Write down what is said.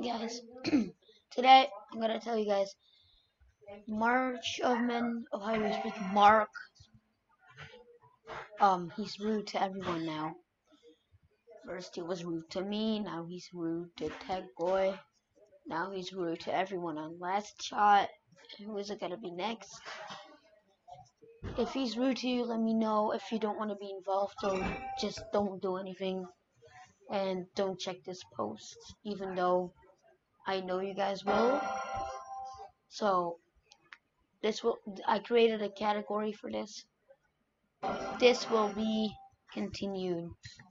Guys, today I'm gonna tell you guys March of Men Ohio Speak Mark. He's rude to everyone now. First he was rude to me, now he's rude to Tech Boy. Now he's rude to everyone on Last Shot. Who is it gonna be next? If he's rude to you, let me know. If you don't want to be involved, so just don't do anything and don't check this post, even though I know you guys will. So this will I created a category for this. This will be continued.